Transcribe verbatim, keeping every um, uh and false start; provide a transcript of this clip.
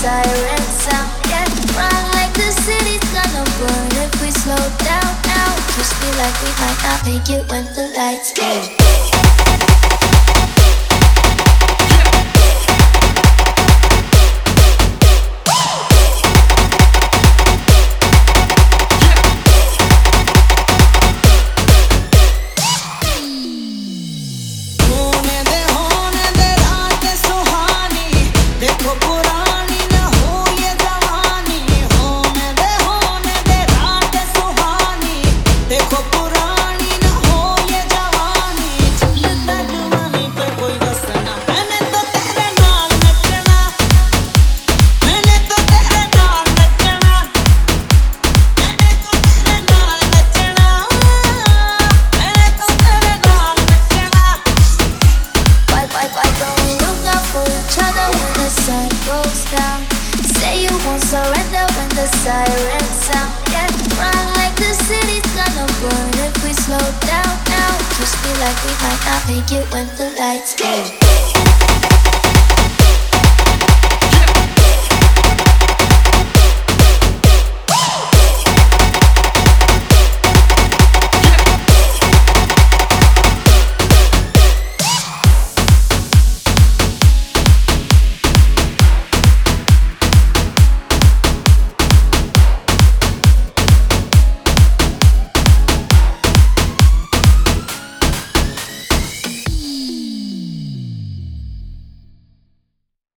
siren sound. Yeah, run like the city's gonna burn if we slow down now. Just feel like we might not make it when the lights go. Surrender when the siren sound. Yeah, run like the city's gonna burn if we slow down now. Just feel like we might not make it when the lights go.